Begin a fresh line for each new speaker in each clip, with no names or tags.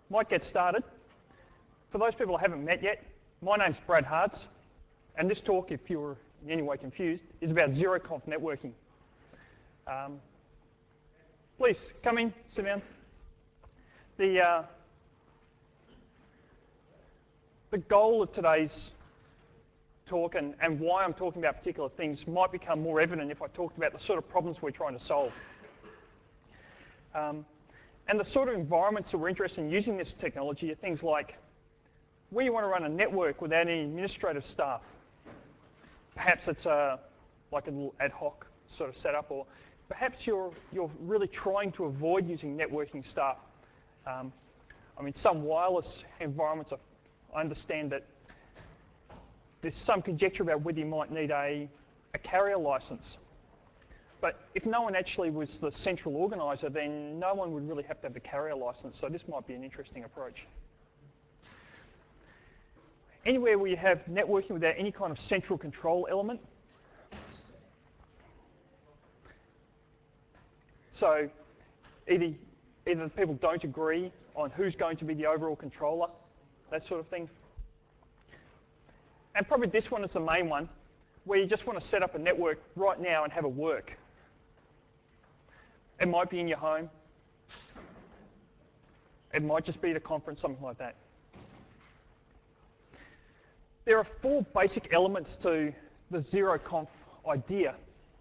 might get started. For those people I haven't met yet, my name's Brad Hartz, and this talk, if you're in any way confused, is about ZeroConf networking. Please, come in, sit down. The goal of today's talk and why I'm talking about particular things might become more evident if I talked about the sort of problems we're trying to solve. And the sort of environments that we're interested in using this technology are things like where you want to run a network without any administrative staff. Perhaps it's like a little ad hoc sort of setup, or perhaps you're really trying to avoid using networking staff. I mean, some wireless environments, I understand that there's some conjecture about whether you might need a carrier license. But if no one actually was the central organizer, then no one would really have to have the carrier license, so this might be an interesting approach. Anywhere where you have networking without any kind of central control element. So either the people don't agree on who's going to be the overall controller, that sort of thing. And probably this one is the main one, where you just want to set up a network right now and have it work. It might be in your home. It might just be at a conference, something like that. There are 4 basic elements to the ZeroConf idea.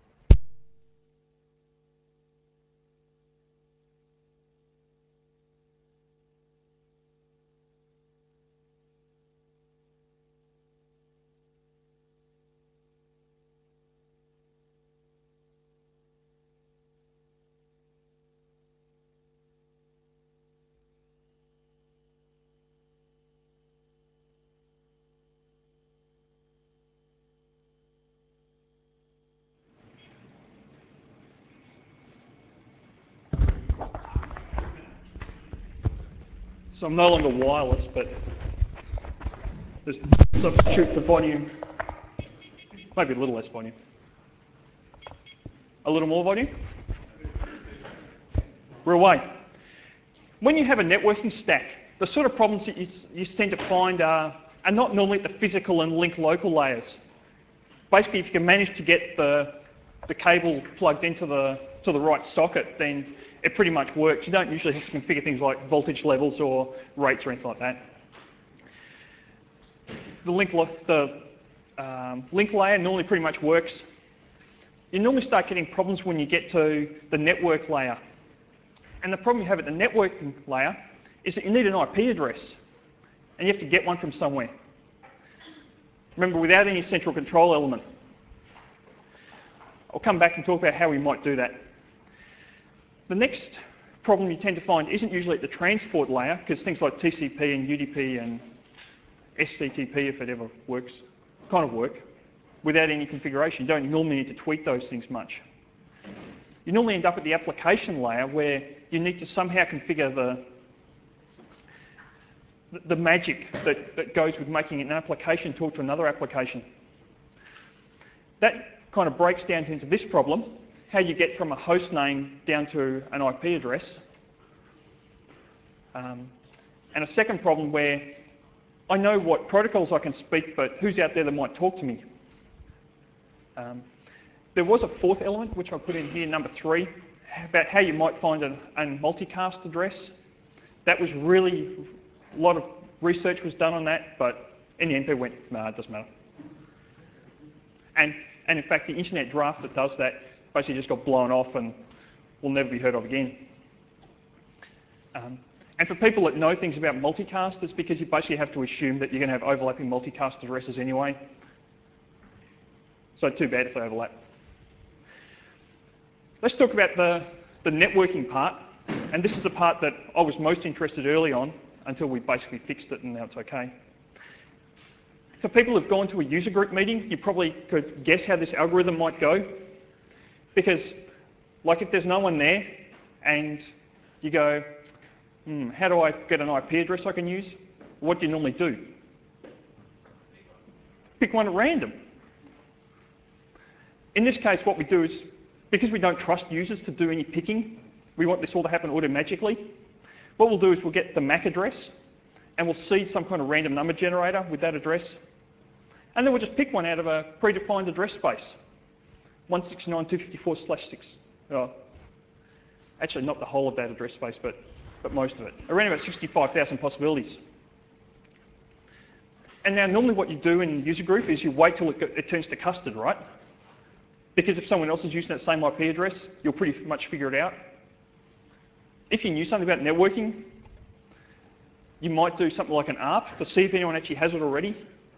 So I'm no longer wireless, but there's a substitute for volume. Maybe a little less volume. A little more volume? We're away. When you have a networking stack, the sort of problems that you tend to find are not normally at the physical and link local layers. Basically, if you can manage to get the cable plugged into the right socket, then it pretty much works. You don't usually have to configure things like voltage levels or rates or anything like that. The link layer normally pretty much works. You normally start getting problems when you get to the network layer. And the problem you have at the networking layer is that you need an IP address, and you have to get one from somewhere. Remember, without any central control element. I'll come back and talk about how we might do that. The next problem you tend to find isn't usually at the transport layer, because things like TCP and UDP and SCTP, if it ever works, kind of work, without any configuration. You don't normally need to tweak those things much. You normally end up at the application layer, where you need to somehow configure the magic that goes with making an application talk to another application. That kind of breaks down into this problem, how you get from a host name down to an IP address. And a second problem where I know what protocols I can speak, but who's out there that might talk to me? There was a 4th element, which I put in here, number 3, about how you might find a multicast address. That was really, a lot of research was done on that, but in the end people went, nah, it doesn't matter. And in fact, the internet draft that does that basically just got blown off and will never be heard of again. And for people that know things about multicast, it's because you basically have to assume that you're going to have overlapping multicast addresses anyway. So too bad if they overlap. Let's talk about the networking part. And this is the part that I was most interested early on until we basically fixed it and now it's okay. For people who've gone to a user group meeting, you probably could guess how this algorithm might go. Because, like, if there's no one there and you go, how do I get an IP address I can use? What do you normally do? Pick one at random. In this case, what we do is, because we don't trust users to do any picking, we want this all to happen automatically. what we'll do is we'll get the MAC address and we'll seed some kind of random number generator with that address. And then we'll just pick one out of a predefined address space. 169.254/6. Actually, not the whole of that address space, but most of it. Around about 65,000 possibilities. And now normally what you do in a user group is you wait till it turns to custard, right? Because if someone else is using that same IP address, you'll pretty much figure it out. If you knew something about networking, you might do something like an ARP to see if anyone actually has it already.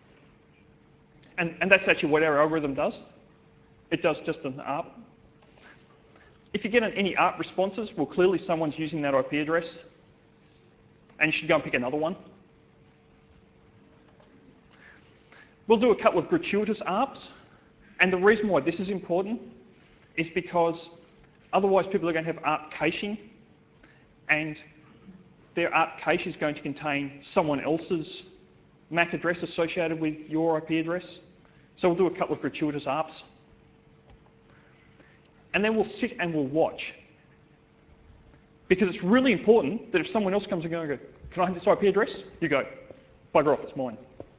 And that's actually what our algorithm does. It does just an ARP. If you get any ARP responses, well, clearly someone's using that IP address, and you should go and pick another one. We'll do a couple of gratuitous ARPs, and the reason why this is important is because otherwise people are going to have ARP caching, and their ARP cache is going to contain someone else's MAC address associated with your IP address. So we'll do a couple of gratuitous ARPs. And then we'll sit and we'll watch. Because it's really important that if someone else comes and goes, can I have this IP address? You go, bugger off, it's mine.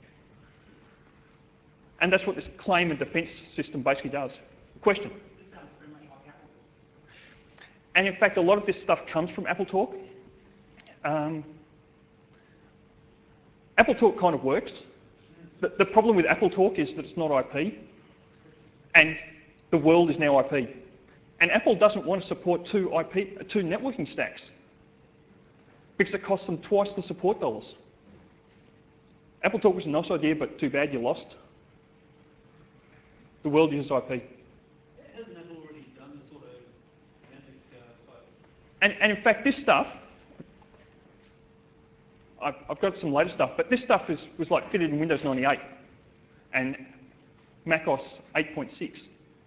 And that's what this claim and defense system basically does. Question?
This sounds pretty much like Apple.
And in fact, a lot of this stuff comes from AppleTalk. AppleTalk kind of works. The problem with AppleTalk is that it's not IP, and the world is now IP. And Apple doesn't want to support two networking stacks because it costs them twice the support dollars. AppleTalk was a nice idea, but too bad you lost. The world uses IP.
Hasn't Apple already done this sort of semantic stuff?
And in fact, this stuff, I've got some later stuff, but this stuff was like fitted in Windows 98 and macOS 8.6.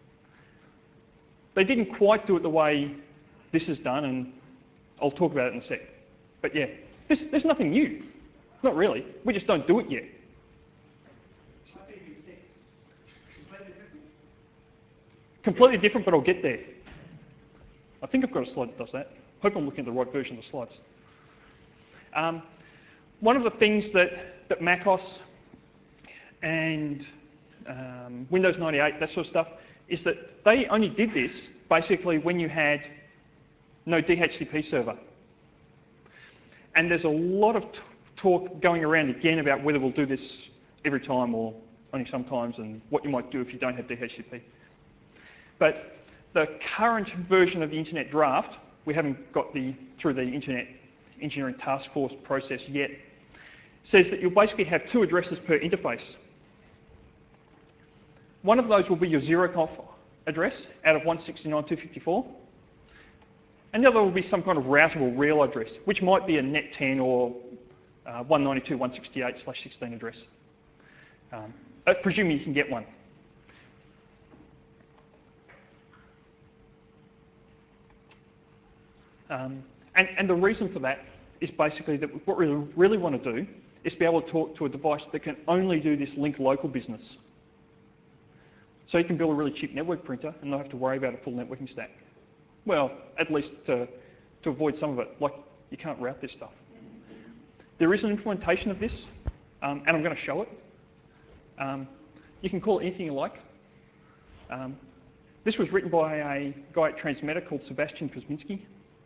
They didn't quite do it the way this is done, and I'll talk about it in a sec. But yeah, there's nothing new. Not really. We just don't do it yet. Completely different, but I'll get there. I think I've got a slide that does that. Hope I'm looking at the right version of the slides. One of the things that macOS and Windows 98, that sort of stuff, is that they only did this basically when you had no DHCP server. And there's a lot of talk going around again about whether we'll do this every time or only sometimes, and what you might do if you don't have DHCP. But the current version of the Internet Draft, we haven't got through the Internet Engineering Task Force process yet, says that you'll basically have two addresses per interface. One of those will be your zeroconf address out of 169.254, and the other will be some kind of routable real address, which might be a net10 or 192.168/16 address. Presuming you can get one. And the reason for that is basically that what we really want to do is be able to talk to a device that can only do this link local business. So you can build a really cheap network printer and not have to worry about a full networking stack. Well, at least to avoid some of it, like you can't route this stuff. There is an implementation of this, and I'm going to show it. You can call it anything you like. This was written by a guy at Transmeta called Sebastian Kuzminski,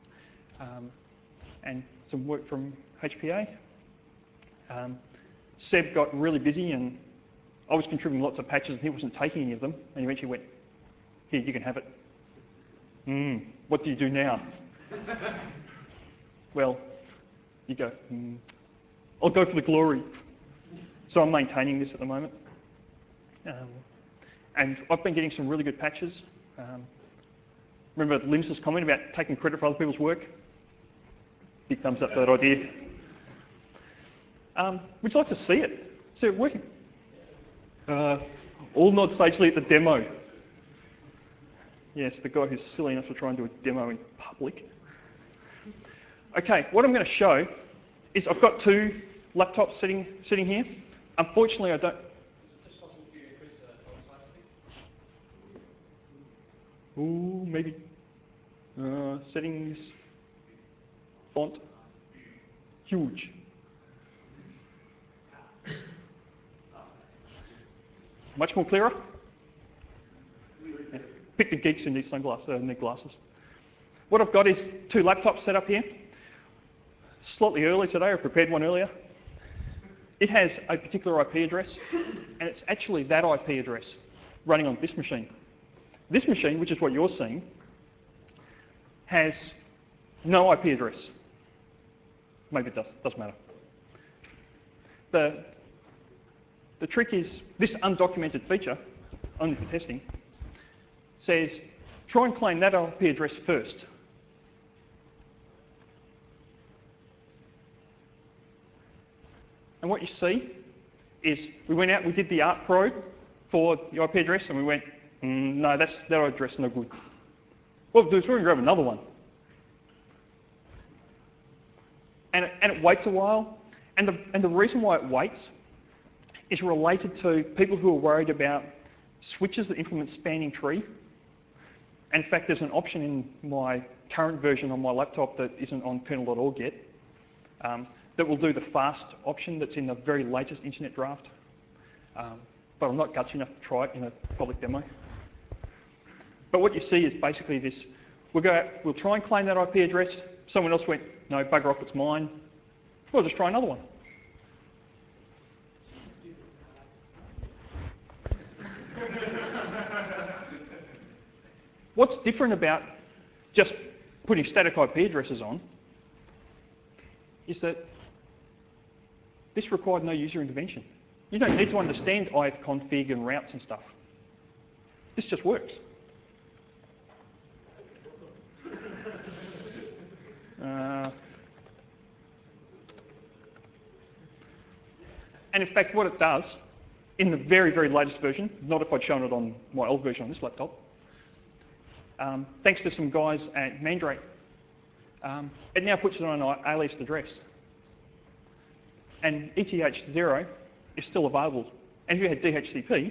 and some work from HPA. Seb got really busy, and I was contributing lots of patches, and he wasn't taking any of them, and he eventually went, here, you can have it. What do you do now? Well, you go, I'll go for the glory. So I'm maintaining this at the moment. And I've been getting some really good patches. Remember Linus's comment about taking credit for other people's work? Big thumbs up for that idea. Would you like to see it? See it working? All nod sagely at the demo. Yes, the guy who's silly enough to try and do a demo in public. Okay, what I'm going to show is I've got two laptops sitting here. Unfortunately, I don't. Ooh, maybe. Settings, font. Huge. Much more clearer? Yeah. Pick the geeks who need sunglasses and need glasses. What I've got is 2 laptops set up here. Slightly early today, I prepared one earlier. It has a particular IP address, and it's actually that IP address running on this machine. This machine, which is what you're seeing, has no IP address. Maybe it does, doesn't matter. The trick is this undocumented feature, only for testing, says try and claim that IP address first. And what you see is we went out, we did the ARP probe for the IP address, and we went, no, that address no good. What we'll do is we're going to grab another one. And it waits a while, and the reason why it waits is related to people who are worried about switches that implement spanning tree. In fact, there's an option in my current version on my laptop that isn't on kernel.org yet that will do the fast option that's in the very latest internet draft. But I'm not gutsy enough to try it in a public demo. But what you see is basically this. We'll try and claim that IP address. Someone else went, no, bugger off, it's mine. We'll just try another one. What's different about just putting static IP addresses on is that this required no user intervention. You don't need to understand ifconfig and routes and stuff. This just works. And in fact, what it does, in the very, very latest version, not if I'd shown it on my old version on this laptop, thanks to some guys at Mandrake, it now puts it on an aliased address. And ETH0 is still available. And if you had DHCP,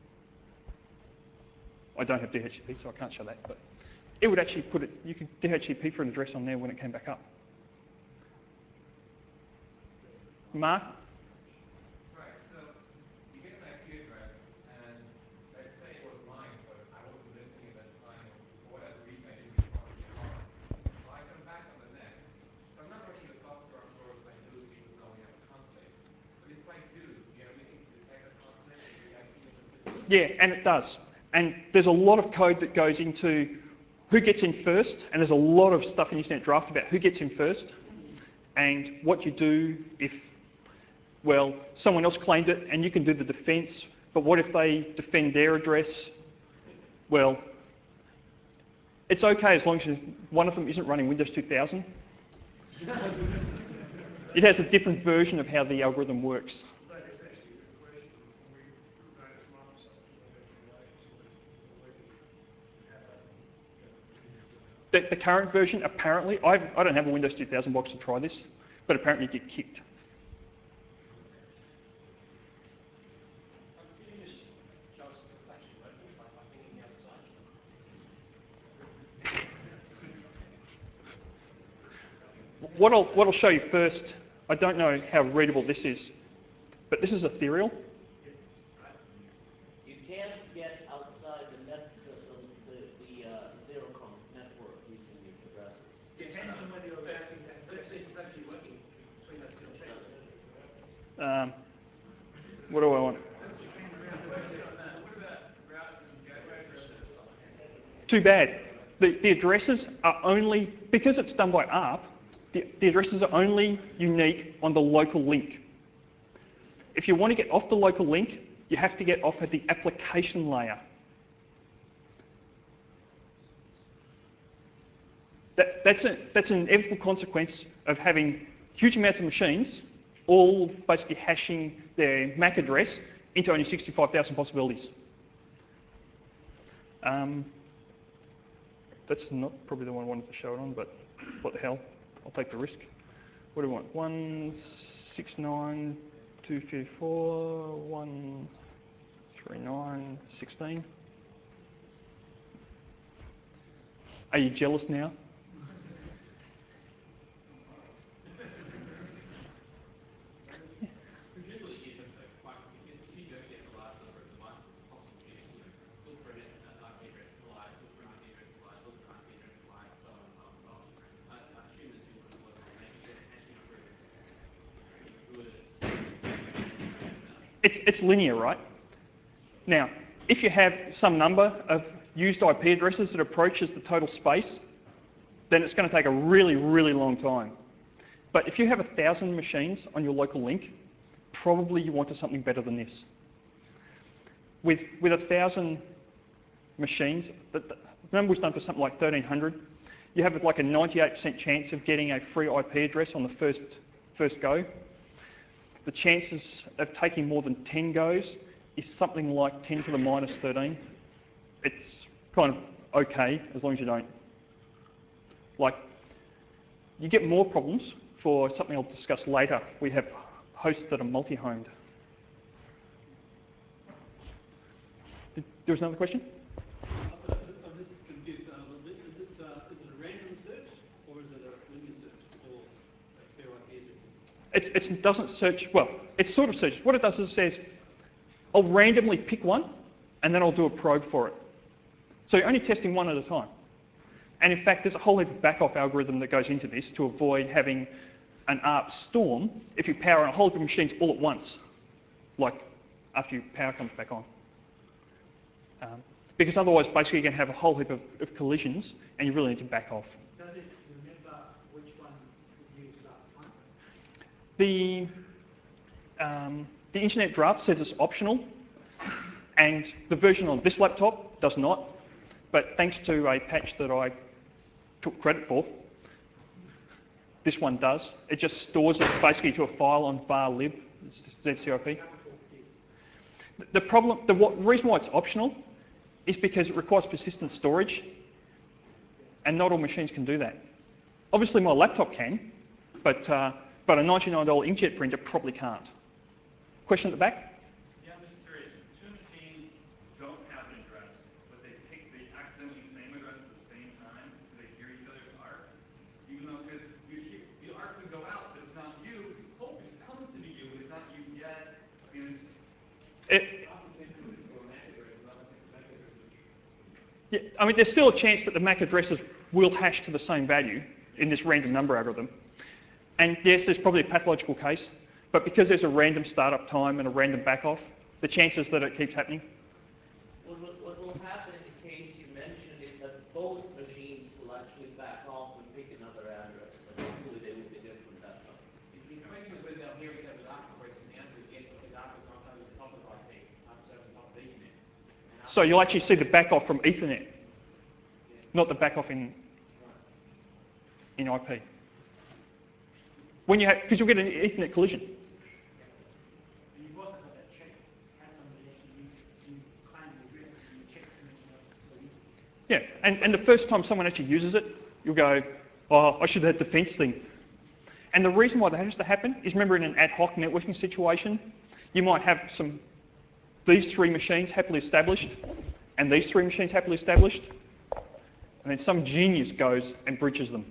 I don't have DHCP, so I can't show that, but it would actually put it, you could DHCP for an address on there when it came back up. Mark?
Right, so you get an IP address, and let's say it was mine, but I wasn't listening at that time, or for whatever reason I didn't respond to the call. So I come back on the next. So I'm not running the software, of course, I lose because now we have a conflict. But if I do you have anything to detect a conflict or the IP of the system?
Yeah, and it does. And there's a lot of code that goes into who gets in first, and there's a lot of stuff in Internet Draft about who gets in first, and what you do if, well, someone else claimed it, and you can do the defense, but what if they defend their address? Well, it's okay as long as one of them isn't running Windows 2000. It has a different version of how the algorithm works. The current version, apparently, I don't have a Windows 2000 box to try this, but apparently you get kicked.
Can you just show us that it's actually working by pinging the other side?
What I'll show you first, I don't know how readable this is, but this is ethereal.
You can't get outside the ZeroConf network using these addresses.
Depends on whether you're routing that. Let's see if it's actually working between those two things.
What do I want? Too bad. The addresses are only, because it's done by ARP, the addresses are only unique on the local link. If you want to get off the local link, you have to get off at the application layer. That's an inevitable consequence of having huge amounts of machines all basically hashing their MAC address into only 65,000 possibilities. That's not probably the one I wanted to show it on, but what the hell? I'll take the risk. What do we want? 169.254, 139.16. Are you jealous now? it's linear, right? Now, if you have some number of used IP addresses that approaches the total space, then it's going to take a really, really long time. But if you have 1,000 machines on your local link, probably you wanted something better than this. With 1,000 machines, the number was done for something like 1,300, you have like a 98% chance of getting a free IP address on the first go. The chances of taking more than 10 goes is something like 10 to the minus 13. It's kind of okay as long as you don't. Like, you get more problems for something I'll discuss later. We have hosts that are multi-homed. There was another question?
I'm just confused a little bit. Is it a random search or is it a linear search for a spare IP address?
It doesn't search, well, it sort of searches. What it does is it says, I'll randomly pick one and then I'll do a probe for it. So you're only testing one at a time. And in fact, there's a whole heap of back-off algorithm that goes into this to avoid having an ARP storm if you power on a whole heap of machines all at once, like after your power comes back on. Because otherwise, basically, you're going to have a whole heap of collisions, and you really need to back off.
Does it remember which one you used last time?
The internet draft says it's optional, and the version on this laptop does not. But thanks to a patch that I took credit for, this one does. It just stores it basically to a file on var lib, it's ZCIP. The reason why it's optional is because it requires persistent storage, and not all machines can do that. Obviously, my laptop can, but a $99 inkjet printer probably can't. Question at the back?
Yeah, I'm just curious. Two machines don't have an address, but they pick the accidentally same address at the same time. Do they hear each other's ARP? Even though, because the ARP could go out, but it's not you. You hope it comes to be you, but it's not you yet. I mean,
Yeah, I mean, there's still a chance that the MAC addresses will hash to the same value in this random number algorithm. And yes, there's probably a pathological case, but because there's a random startup time and a random back-off, the chances that it keeps happening.
What will happen in the case you mentioned is that both machines will actually back off and pick another address, and hopefully they will be different that time.
His question was whether they'll hear each other's ARP requests, and the answer is yes, because ARP is not over the top of IP, ARP is over the top of Ethernet.
So you'll actually see the back-off from Ethernet, not the back-off in IP. When you have, because you'll get an Ethernet collision.
You've also got that check. Have somebody actually you claim the address and you check to make sure it's still in.
Yeah, and the first time someone actually uses it, you'll go, oh, I should have that defense thing. And the reason why that has to happen is, remember, in an ad hoc networking situation, you might have these three machines happily established, and these three machines happily established, and then some genius goes and breaches them.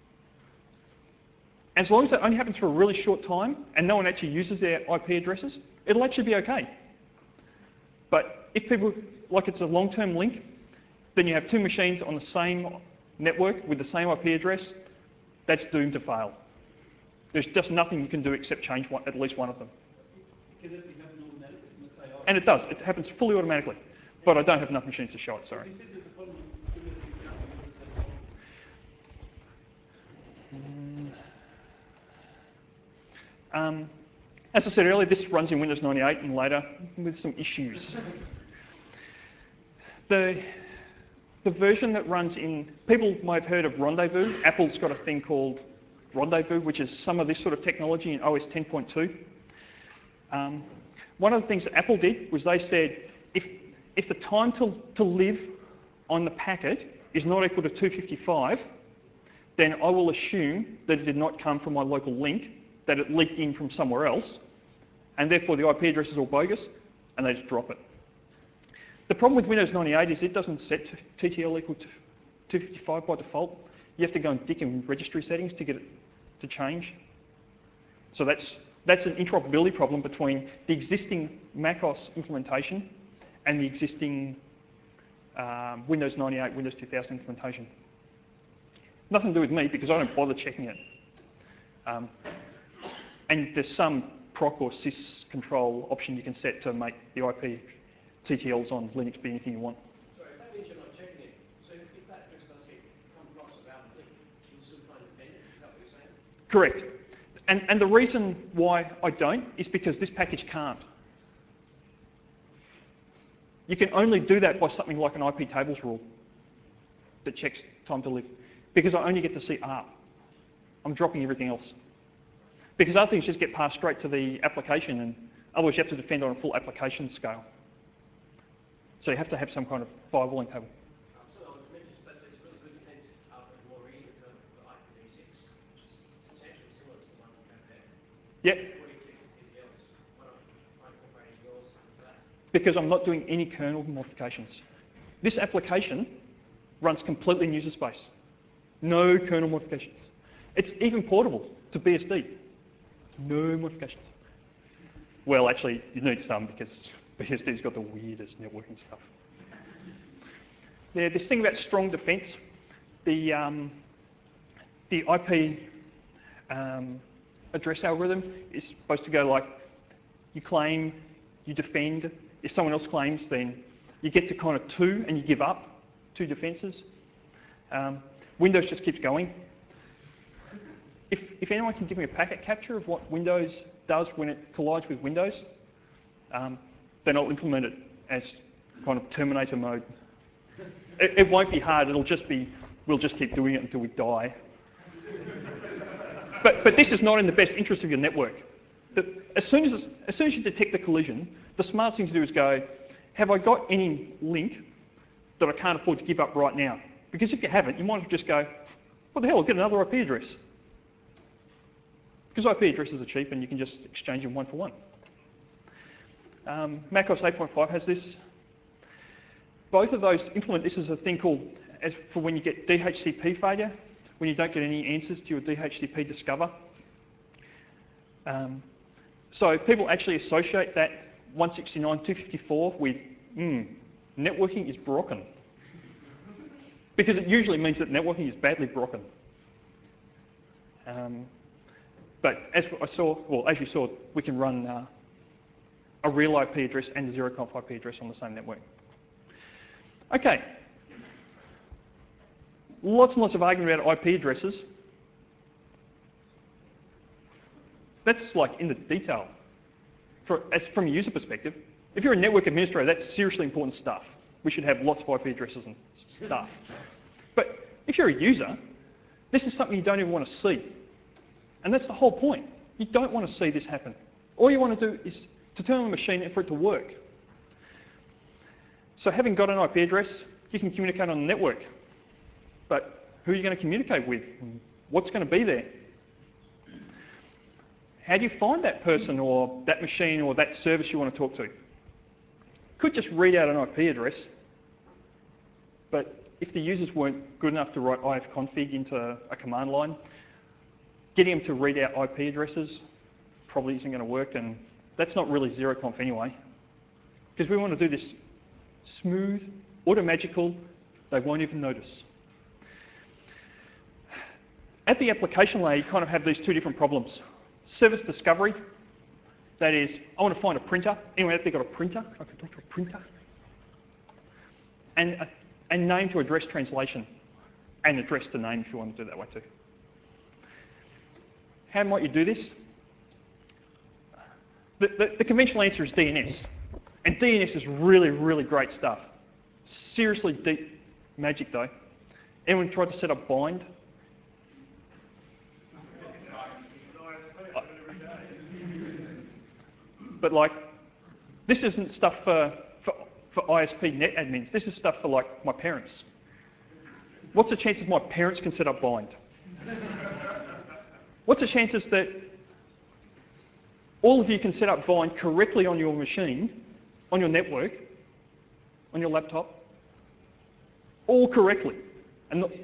As long as that only happens for a really short time and no one actually uses their IP addresses, it'll actually be okay. But if people, like it's a long-term link, then you have two machines on the same network with the same IP address, that's doomed to fail. There's just nothing you can do except change at least one of them.
Can that be happening automatically? Let's say,
And it does. It happens fully automatically. But I don't have enough machines to show it, sorry.
you said there's a problem with stability counting. What is that problem?
As I said earlier, this runs in Windows 98 and later with some issues. The version that runs in, people might have heard of Rendezvous. Apple's got a thing called Rendezvous, which is some of this sort of technology in OS 10.2. One of the things that Apple did was they said, if the time to live on the packet is not equal to 255, then I will assume that it did not come from my local link, that it leaked in from somewhere else, and therefore the IP address is all bogus, and they just drop it. The problem with Windows 98 is it doesn't set TTL equal to 255 by default. You have to go and dig in registry settings to get it to change. So that's an interoperability problem between the existing macOS implementation and the existing Windows 98, Windows 2000 implementation. Nothing to do with me because I don't bother checking it. And there's some proc or sys control option you can set to make the IP TTLs on Linux be anything you want.
Sorry, that means you're not checking it. So if that address does come across a valid link, you still try and defend it? Is that what you're saying?
Correct. And the reason why I don't is because this package can't. You can only do that by something like an IP tables rule that checks time to live. Because I only get to see ARP. I'm dropping everything else. Because other things just get passed straight to the application, and otherwise you have to defend on a full application scale. So you have to have some kind of firewalling table.
So but it's really good defense out of Maureen with the IPv6, which is substantially similar to the one you have there.
Yep.
What do you fix the TTLs? Why not incorporate yours into that?
Because I'm not doing any kernel modifications. This application runs completely in user space. No kernel modifications. It's even portable to BSD. No modifications. Well, actually, you need some because BSD's got the weirdest networking stuff. Yeah, this thing about strong defense, the IP address algorithm is supposed to go like, you claim, you defend. If someone else claims, then you get to kind of 2 and you give up 2 defenses. Windows just keeps going. If anyone can give me a packet capture of what Windows does when it collides with Windows, then I'll implement it as kind of Terminator mode. It won't be hard. It'll just be, we'll just keep doing it until we die. But this is not in the best interest of your network. As soon as you detect the collision, the smart thing to do is go, have I got any link that I can't afford to give up right now? Because if you haven't, you might just go, what the hell, I'll get another IP address. Because IP addresses are cheap and you can just exchange them one for one. macOS 8.5 has this. Both of those implement this as a thing called, as for when you get DHCP failure, when you don't get any answers to your DHCP discover. So people actually associate that 169.254 with, networking is broken. Because it usually means that networking is badly broken. But as you saw, we can run a real IP address and a zero-conf IP address on the same network. Okay. Lots and lots of argument about IP addresses. That's like in the detail. From a user perspective, if you're a network administrator, that's seriously important stuff. We should have lots of IP addresses and stuff. But if you're a user, this is something you don't even want to see. And that's the whole point. You don't want to see this happen. All you want to do is to turn on the machine and for it to work. So having got an IP address, you can communicate on the network. But who are you going to communicate with? What's going to be there? How do you find that person or that machine or that service you want to talk to? Could just read out an IP address, but if the users weren't good enough to write ifconfig into a command line, getting them to read out IP addresses probably isn't going to work, and that's not really zero-conf anyway. Because we want to do this smooth, automagical, they won't even notice. At the application layer, you kind of have these 2 different problems. Service discovery, that is, I want to find a printer. Anyone out there got a printer? I can talk to a printer. And name to address translation, and address to name if you want to do that way too. How might you do this? The conventional answer is DNS. And DNS is really, really great stuff. Seriously deep magic though. Anyone tried to set up bind? But like, this isn't stuff for ISP net admins. This is stuff for like my parents. What's the chances my parents can set up bind? What's the chances that all of you can set up bind correctly on your machine, on your network, on your laptop, all correctly? And not,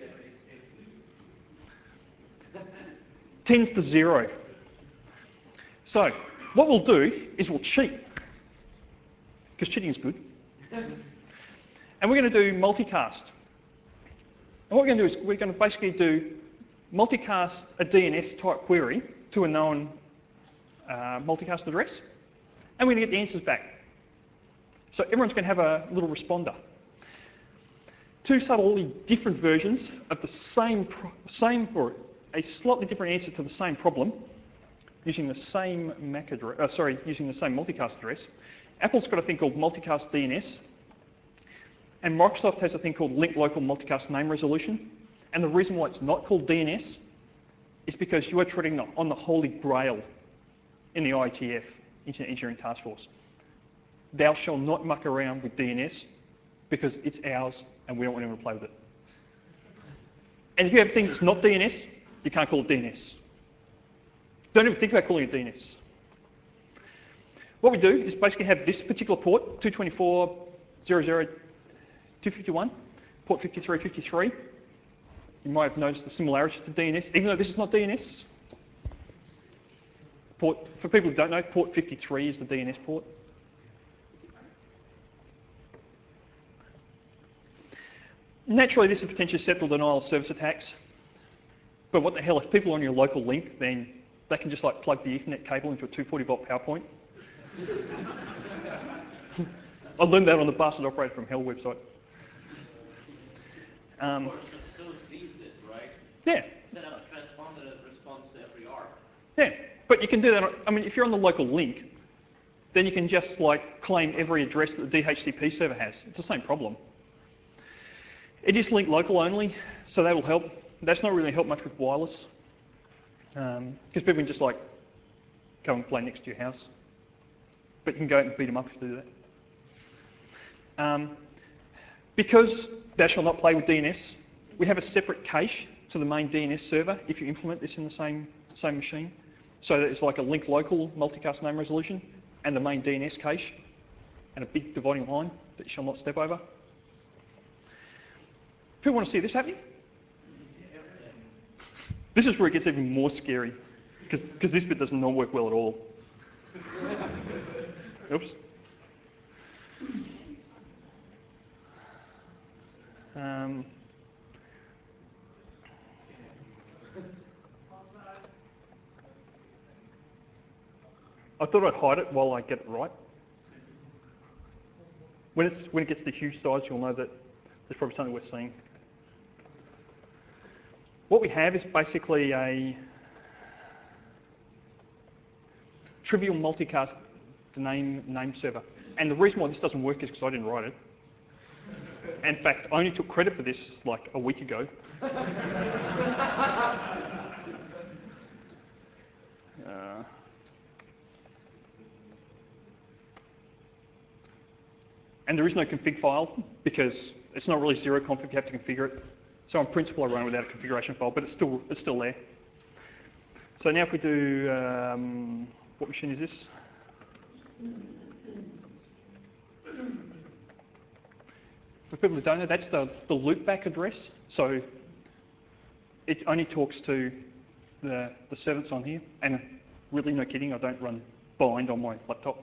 tends to 0. So what we'll do is we'll cheat, because cheating is good. And we're going to do multicast. And what we're going to do is we're going to basically do multicast a DNS type query to a known multicast address, and we're going to get the answers back. So everyone's going to have a little responder. Two subtly different versions of the same or a slightly different answer to the same problem using the same MAC address, using the same multicast address. Apple's got a thing called multicast DNS, and Microsoft has a thing called linked local multicast name resolution. And the reason why it's not called DNS is because you are treading on the holy grail in the IETF, Internet Engineering Task Force. Thou shalt not muck around with DNS because it's ours and we don't want anyone to play with it. And if you have a thing that's not DNS, you can't call it DNS. Don't even think about calling it DNS. What we do is basically have this particular port, 224.0.0.251, port 5353. You might have noticed the similarity to DNS, even though this is not DNS. For people who don't know, port 53 is the DNS port. Naturally, this is potentially susceptible to denial of service attacks. But what the hell, if people are on your local link, then they can just like plug the Ethernet cable into a 240-volt power point. I learned that on the Bastard Operator from Hell website.
Of course, it still sees it, right?
Yeah.
Set up a transponder that responds to every ARP.
Yeah, but you can do that. I mean, if you're on the local link, then you can just like claim every address that the DHCP server has. It's the same problem. It is link local only, so that will help. That's not really help much with wireless, because people can just like go and play next to your house. But you can go out and beat them up if you do that. Because thou shalt not play with DNS, we have a separate cache to the main DNS server if you implement this in the same machine. So that it's like a link local multicast name resolution and the main DNS cache and a big dividing line that you shall not step over. People want to see this happening? This is where it gets even more scary because this bit does not work well at all. Oops. I thought I'd hide it while I get it right. When it gets to huge size, you'll know that there's probably something worth seeing. What we have is basically a trivial multicast name server. And the reason why this doesn't work is because I didn't write it. In fact, I only took credit for this like a week ago. And there is no config file because it's not really zero config, you have to configure it. So in principle I run it without a configuration file, but it's still there. So now if we do, what machine is this? For people who don't know, that's the loopback address. So it only talks to the servants on here. And really, no kidding, I don't run bind on my laptop.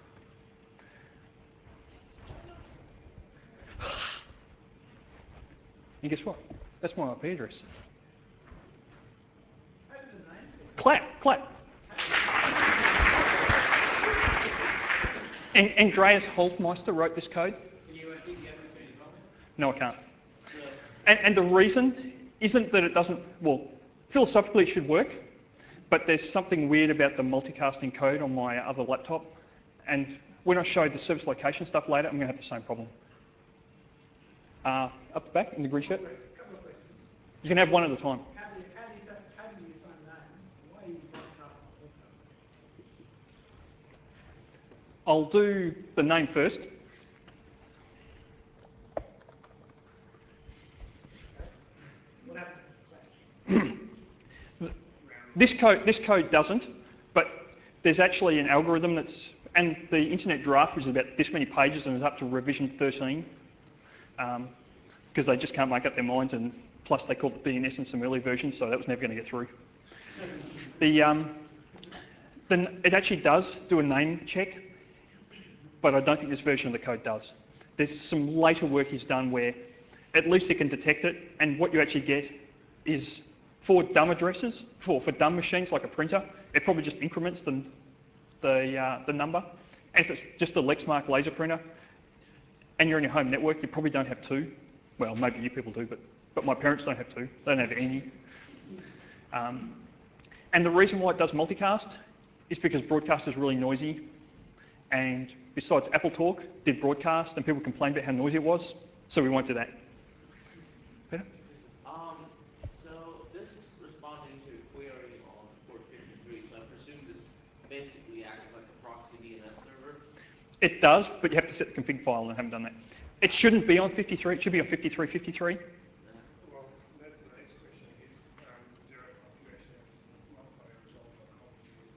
And guess what? That's my IP address. Clap, clap. And Andreas Holtmeister wrote this code.
Can you DDM machine as well?
No, I can't. And the reason isn't that it doesn't, well, philosophically it should work, but there's something weird about the multicasting code on my other laptop. And when I show the service location stuff later, I'm going to have the same problem. Up the back in the green shirt.
Couple of questions.
You can have one at a time.
How do you assign names? Why are you broadcasting podcast?
I'll do the name first.
What happens if
This code doesn't, but there's actually an algorithm that's, and the Internet Draft, which is about this many pages and is up to revision 13, because they just can't make up their minds, and plus they called it DNS in some early versions, so that was never going to get through. It actually does do a name check, but I don't think this version of the code does. There's some later work he's done where at least it can detect it, and what you actually get is for dumb addresses, for dumb machines like a printer, it probably just increments the the number. And if it's just a Lexmark laser printer, and you're in your home network, you probably don't have two. Well, maybe you people do, but my parents don't have two. They don't have any. And the reason why it does multicast is because broadcast is really noisy. And besides, Apple Talk did broadcast, and people complained about how noisy it was, so we won't do that. Peter?
So this is responding to a query on port 53, so I presume this basically acts like a proxy DNS server.
It does, but you have to set the config file, and I haven't done that. It shouldn't be on 53, it should be on 5353.
Well, that's the next question is, zero configuration modify resolve.com.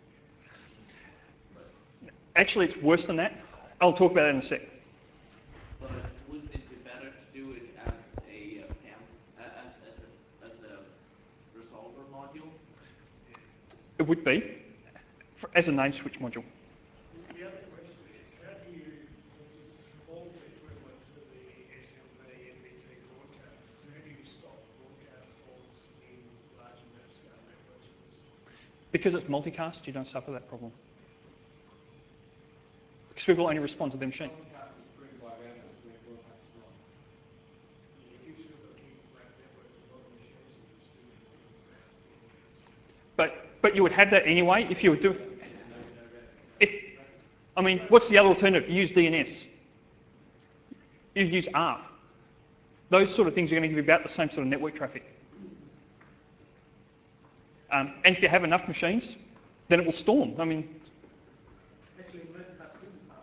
Actually, it's worse than that. I'll talk about that in a sec.
But wouldn't it be better to do it as a as a resolver module?
It would be, as a name switch module.
The other question is, how do you, because it's all equivalent to the SMB NBT broadcasts, how do you stop broadcast faults in large scale networks?
Because it's multicast, you don't suffer that problem. Because people only respond to their machine.
Multicast is triggered by bandwidth to where broadcast is wrong.
If you've still got a big flat network with a lot of machines, you still need to
But you would have that anyway if you were doing. I mean, what's the other alternative? You use DNS. You use ARP. Those sort of things are going to give you about the same sort of network traffic. And if you have enough machines, then it will storm. I mean,
Actually, that's good enough,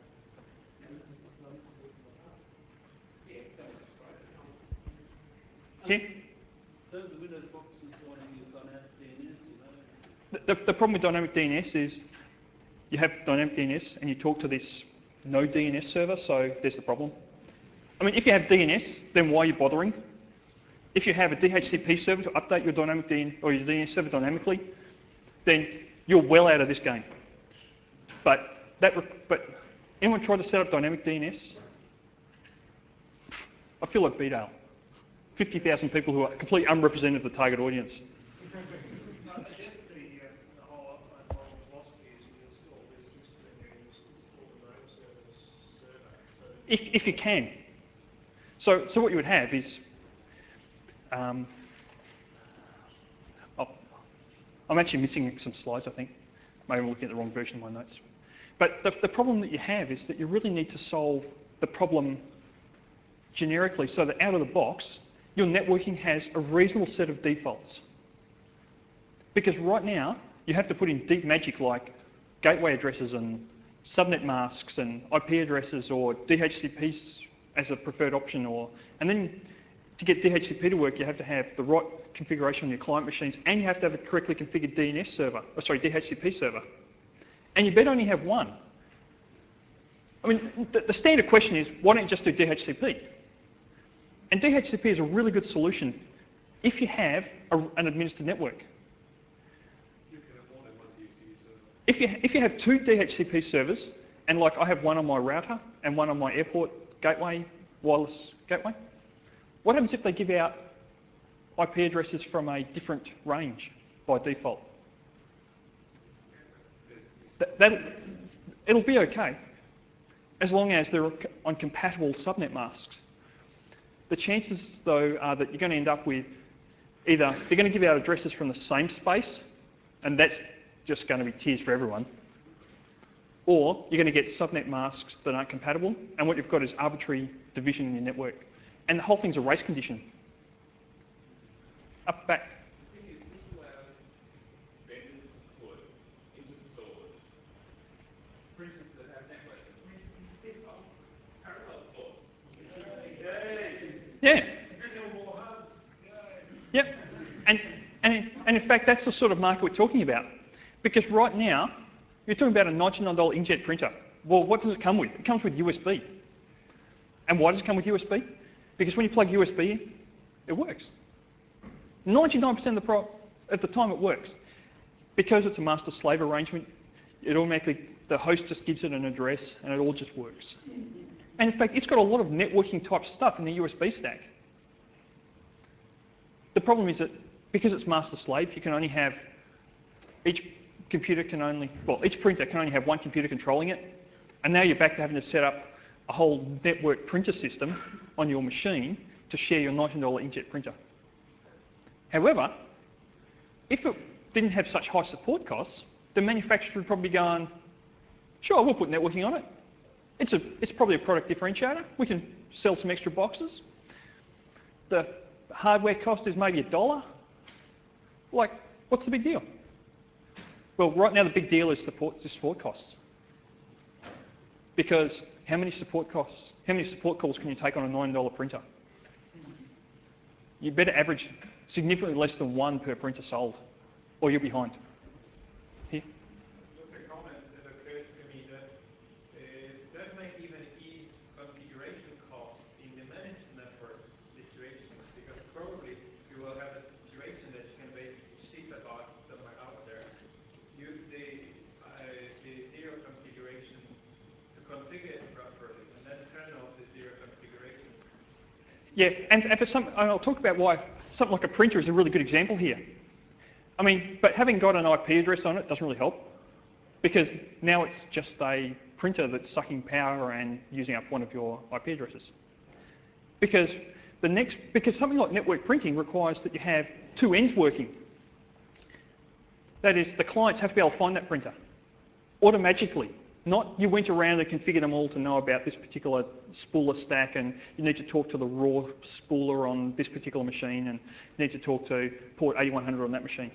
yeah.
The Windows box is wanting to use dynamic DNS,
The problem with dynamic DNS is you have dynamic DNS and you talk to this no DNS server, so there's the problem. I mean, if you have DNS, then why are you bothering? If you have a DHCP server to update your dynamic DNS or your DNS server dynamically, then you're well out of this game. But anyone tried to set up dynamic DNS? I feel like B-Dale. 50,000 people who are completely unrepresented of the target audience.
I guess the whole philosophy is you install this system and then you install the name server.
If you can. So what you would have is, I'm actually missing some slides, I think. Maybe I'm looking at the wrong version of my notes. But the problem that you have is that you really need to solve the problem generically so that out of the box, your networking has a reasonable set of defaults. Because right now, you have to put in deep magic like gateway addresses and subnet masks and IP addresses or DHCPs as a preferred option, and then to get DHCP to work, you have to have the right configuration on your client machines, and you have to have a correctly configured DHCP server. And you better only have one. I mean, the standard question is, why don't you just do DHCP? And DHCP is a really good solution if you have an administered network.
You can have more than one DHCP server.
If you have two DHCP servers, and like I have one on my router and one on my airport gateway, wireless gateway, what happens if they give out IP addresses from a different range by default? It'll be okay, as long as they're on compatible subnet masks. The chances, though, are that you're going to end up with either they're going to give out addresses from the same space, and that's just going to be tears for everyone, or you're going to get subnet masks that aren't compatible, and what you've got is arbitrary division in your network. And the whole thing's a race condition. Up back.
The thing is, this allows vendors to put into stores, for instance, that have networks. There's some parallel ports.
Yeah. Yep. And in fact, that's the sort of market we're talking about. Because right now, you're talking about a $99 inkjet printer. Well, what does it come with? It comes with USB. And why does it come with USB? Because when you plug USB in, it works. 99% of the time it works. Because it's a master-slave arrangement, it automatically, the host just gives it an address and it all just works. And in fact, it's got a lot of networking type stuff in the USB stack. The problem is that because it's master-slave, you can only have each computer can only, well, each printer can only have one computer controlling it, and now you're back to having to set up a whole network printer system on your machine to share your $19 inkjet printer. However, if it didn't have such high support costs, the manufacturer would probably be going, sure, we'll put networking on it. It's probably a product differentiator. We can sell some extra boxes. The hardware cost is maybe $1. Like, what's the big deal? Well, right now the big deal is support costs. Because how many support calls can you take on a $9 printer? You better average significantly less than one per printer sold, or you're behind. Here?
Just a comment that occurred to me that that might even ease configuration costs in the managed networks situation, because probably you will have a situation that you can basically ship a box somewhere out there, use the zero configuration to configure it properly, and then turn off the zero configuration.
Yeah, and I'll talk about why something like a printer is a really good example here. I mean, but having got an IP address on it doesn't really help, because now it's just a printer that's sucking power and using up one of your IP addresses. Because something like network printing requires that you have two ends working. That is, the clients have to be able to find that printer automatically. Not you went around and configured them all to know about this particular spooler stack, and you need to talk to the raw spooler on this particular machine, and you need to talk to port 8100 on that machine.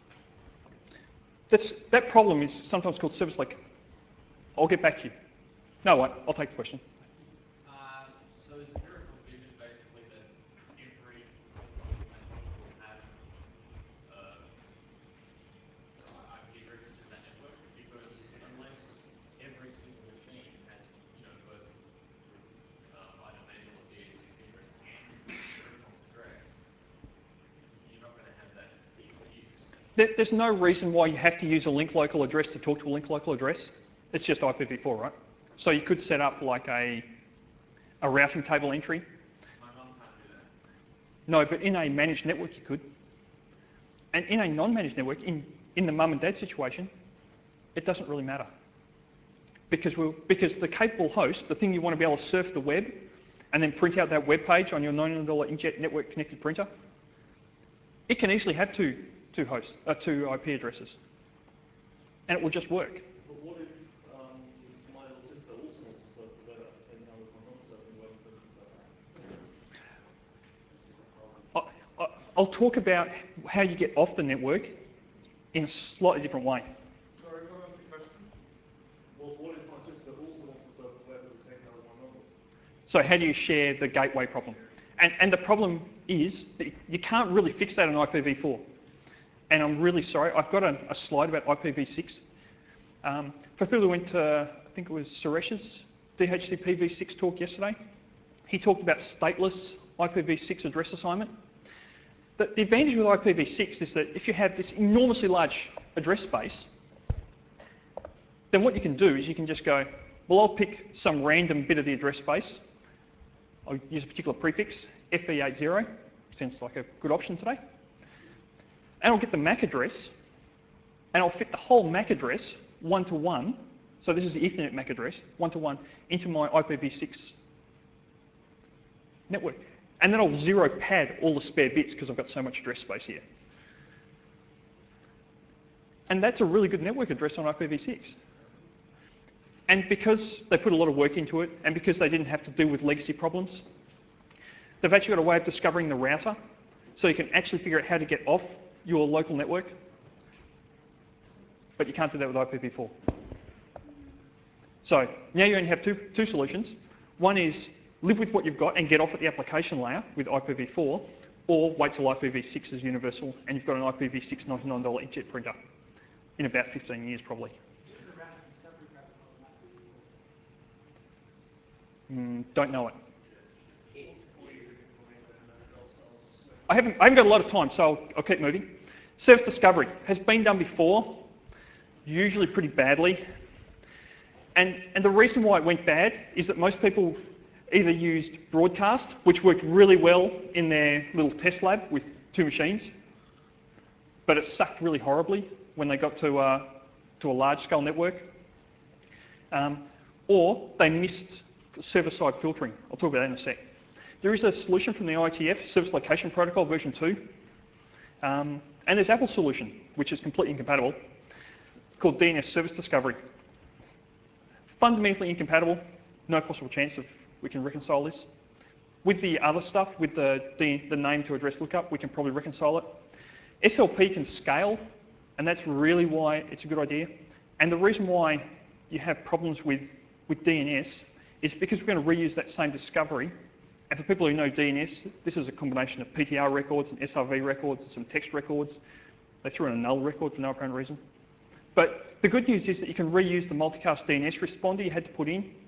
That problem is sometimes called service leak. I'll get back to you. No, what? I'll take the question.
So is zero confusion basically that every network will have IP addresses in that network? Because unless every single machine has, both either manual or DHCP address and Sercomm's address, you're not going to have that being used.
There's no reason why you have to use a link local address to talk to a link local address. It's just IPv4, right? So you could set up like a routing table entry.
My mum can't do that.
No, but in a managed network you could. And in a non-managed network, in the mum and dad situation, it doesn't really matter. Because the capable host, the thing you want to be able to surf the web and then print out that web page on your $99 inkjet network connected printer, it can easily have two IP addresses. And it will just work.
But what if my little sister also wants to surf the web at the same time as my mum surfing the web and surfing that?
I'll talk about how you get off the network in a slightly different way.
Sorry, can I ask the question?
Well, what if my sister also wants to surf the web at the same time as my mum does?
So how do you share the gateway problem? And the problem is that you can't really fix that on IPv4. And I'm really sorry, I've got a slide about IPv6. For people who went to, I think it was Suresh's DHCP v6 talk yesterday, he talked about stateless IPv6 address assignment. The advantage with IPv6 is that if you have this enormously large address space, then what you can do is you can just go, well, I'll pick some random bit of the address space. I'll use a particular prefix, FE80, seems like a good option today. And I'll get the MAC address, and I'll fit the whole MAC address one-to-one, so this is the Ethernet MAC address, one-to-one, into my IPv6 network. And then I'll zero pad all the spare bits because I've got so much address space here. And that's a really good network address on IPv6. And because they put a lot of work into it, and because they didn't have to deal with legacy problems, they've actually got a way of discovering the router, so you can actually figure out how to get off your local network, but you can't do that with IPv4. So now you only have two solutions. One is live with what you've got and get off at the application layer with IPv4, or wait till IPv6 is universal and you've got an IPv6 $99 inkjet printer in about 15 years probably. Don't know it. I haven't got a lot of time, so I'll keep moving. Service discovery has been done before, usually pretty badly. And the reason why it went bad is that most people either used broadcast, which worked really well in their little test lab with 2 machines, but it sucked really horribly when they got to to a large-scale network, or they missed server-side filtering. I'll talk about that in a sec. There is a solution from the IETF, Service Location Protocol version 2, and there's Apple's solution, which is completely incompatible, called DNS Service Discovery. Fundamentally incompatible, no possible chance of we can reconcile this. With the other stuff, with the name to address lookup, we can probably reconcile it. SLP can scale, and that's really why it's a good idea. And the reason why you have problems with DNS is because we're going to reuse that same discovery. And for people who know DNS, this is a combination of PTR records and SRV records and some text records. They threw in a null record for no apparent reason. But the good news is that you can reuse the multicast DNS responder you had to put in.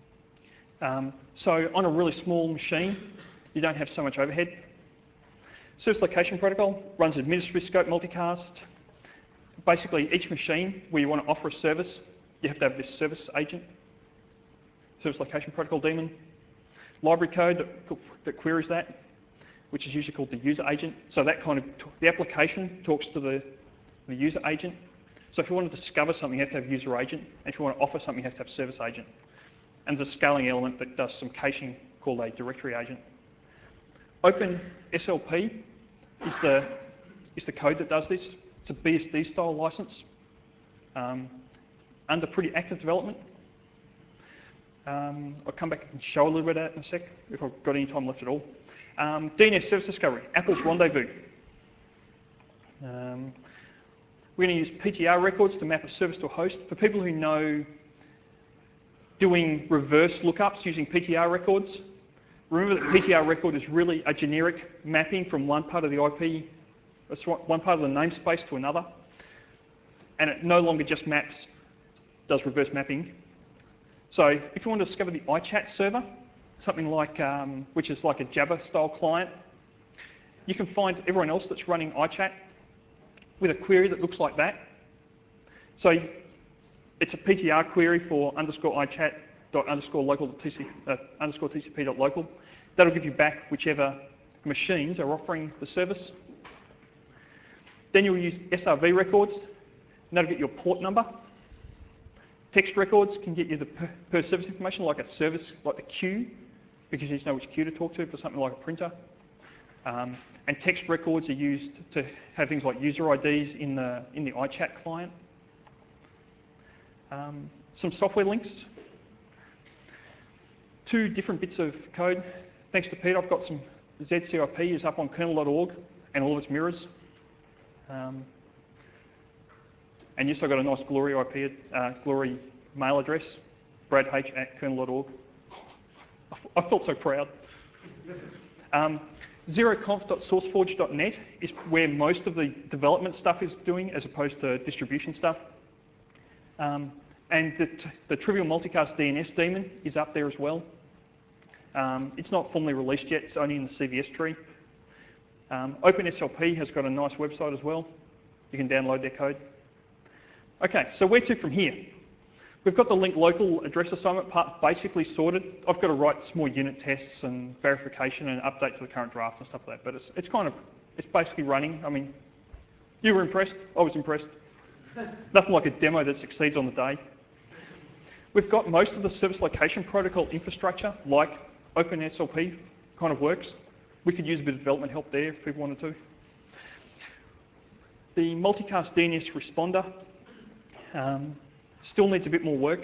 So on a really small machine, you don't have so much overhead. Service Location Protocol runs administrative scope multicast. Basically, each machine where you want to offer a service, you have to have this service agent, Service Location Protocol daemon, library code that queries that, which is usually called the user agent. So that kind of, the application talks to the user agent. So if you want to discover something, you have to have user agent. And if you want to offer something, you have to have service agent. And there's a scaling element that does some caching called a directory agent. OpenSLP is the code that does this. It's a BSD style license under pretty active development. I'll come back and show a little bit of that in a sec if I've got any time left at all. DNS Service Discovery, Apple's Rendezvous. We're going to use PTR records to map a service to a host. For people who know doing reverse lookups using PTR records, remember that PTR record is really a generic mapping from one part of the IP, one part of the namespace to another, and it no longer just does reverse mapping. So if you want to discover the iChat server, something like, which is like a Jabber style client, you can find everyone else that's running iChat with a query that looks like that. So it's a PTR query for _iChat._local_tcp.local. That'll give you back whichever machines are offering the service. Then you'll use SRV records, and that'll get your port number. Text records can get you the per service information, like a service, like the queue, because you need to know which queue to talk to for something like a printer. And text records are used to have things like user IDs in the iChat client. Some software links. 2 different bits of code. Thanks to Pete, I've got some ZCIP is up on kernel.org and all of its mirrors. And yes, I've got a nice Glory IP, Glory mail address, bradh@kernel.org. I felt so proud. Zeroconf.sourceforge.net is where most of the development stuff is doing, as opposed to distribution stuff. And the trivial multicast DNS daemon is up there as well. It's not formally released yet, it's only in the CVS tree. OpenSLP has got a nice website as well. You can download their code. Okay, so where to from here? We've got the linked local address assignment part basically sorted. I've got to write some more unit tests and verification and update to the current draft and stuff like that, but it's basically running. I mean, you were impressed, I was impressed. Nothing like a demo that succeeds on the day. We've got most of the service location protocol infrastructure, like OpenSLP kind of works. We could use a bit of development help there if people wanted to. The multicast DNS responder still needs a bit more work.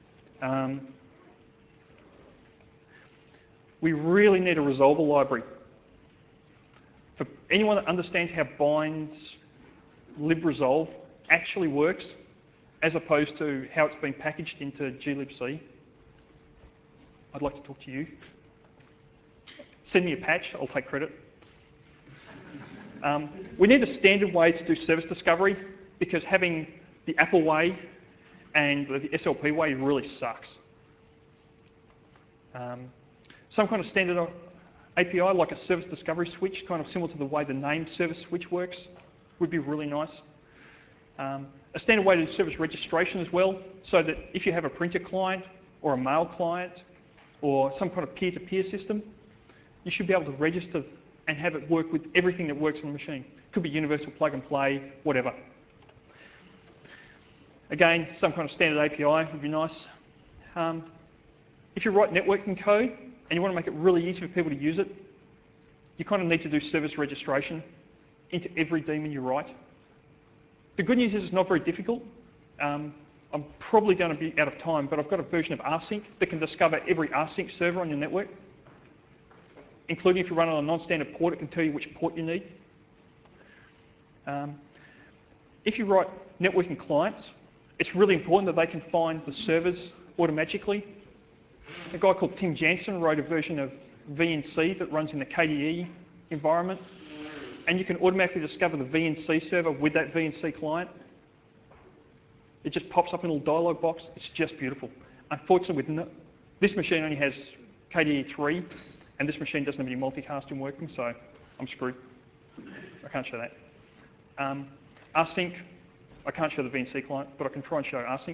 We really need a resolver library. For anyone that understands how Bind's libresolve actually works, as opposed to how it's been packaged into glibc, I'd like to talk to you. Send me a patch, I'll take credit. We need a standard way to do service discovery, because having the Apple way and the SLP way really sucks. Some kind of standard API, like a service discovery switch, kind of similar to the way the name service switch works, would be really nice. A standard way to do service registration as well, so that if you have a printer client or a mail client or some kind of peer-to-peer system, you should be able to register and have it work with everything that works on the machine. Could be universal plug and play, whatever. Again, some kind of standard API would be nice. If you write networking code and you want to make it really easy for people to use it, you kind of need to do service registration into every daemon you write. The good news is it's not very difficult. I'm probably going to be out of time, but I've got a version of rsync that can discover every rsync server on your network, including if you run on a non-standard port, it can tell you which port you need. If you write networking clients, it's really important that they can find the servers automatically. A guy called Tim Jansen wrote a version of VNC that runs in the KDE environment, and you can automatically discover the VNC server with that VNC client. It just pops up in a little dialog box. It's just beautiful. Unfortunately, this machine only has KDE 3, and this machine doesn't have any multicasting working, so I'm screwed. I can't show that. Rsync, I can't show the VNC client, but I can try and show rsync.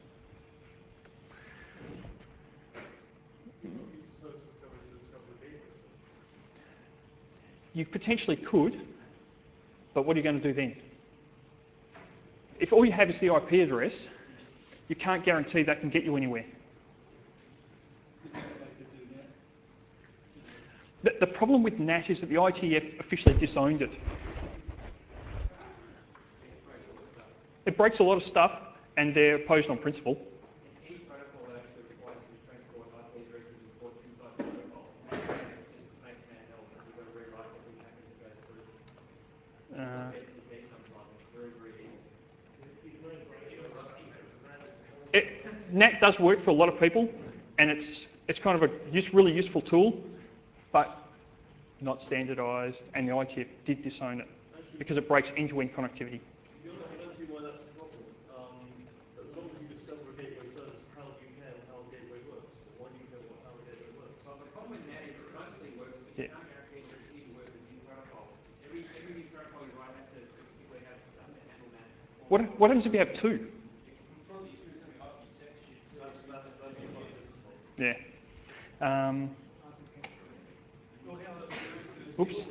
You potentially could, but what are you going to do then? If all you have is the IP address, you can't guarantee that can get you anywhere. The problem with NAT is that the IETF officially disowned it. It breaks a lot of stuff, and they're opposed on principle.
Any protocol that actually requires you to transport IP addresses and ports inside the protocol, just makes man hell because you've got to rewrite every packet that goes through. It sometimes it's very, very evil.
NAT does work for a lot of people, and it's kind of a really useful tool, but not standardized, and the IETF did disown it because it breaks end-to-end connectivity.
I don't see why that's a problem. As long as you discover a gateway service, how do you care how the gateway works? Why do you care how the gateway works?
Well, the problem with that is it mostly works, but you can't guarantee it will continue to work with new protocols. Every new protocol you write has to specifically have stuff to handle that.
What happens if you have two?
You can probably screw something up your section.
That's the business model.
Yeah. Oops.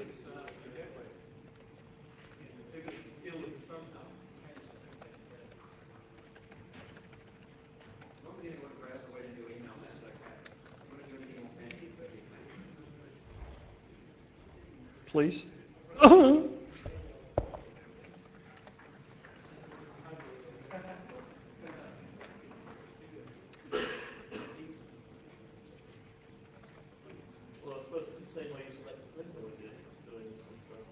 Please.
Well, I suppose it's the same way you select the printer when you're doing this sort of stuff.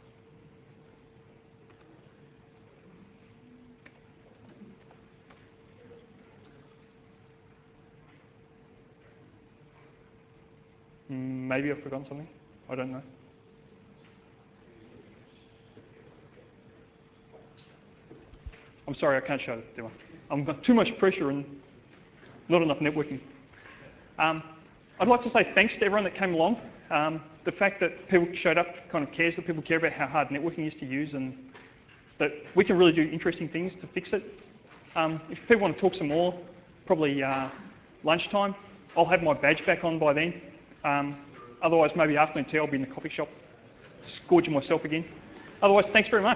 Maybe I've forgotten something. I don't know. I'm sorry, I can't show it, do I? I've got too much pressure and not enough networking. I'd like to say thanks to everyone that came along. The fact that people showed up kind of cares that people care about how hard networking is to use and that we can really do interesting things to fix it. If people want to talk some more, probably lunchtime. I'll have my badge back on by then. Otherwise, maybe afternoon tea, I'll be in the coffee shop, just gorging myself again. Otherwise, thanks very much.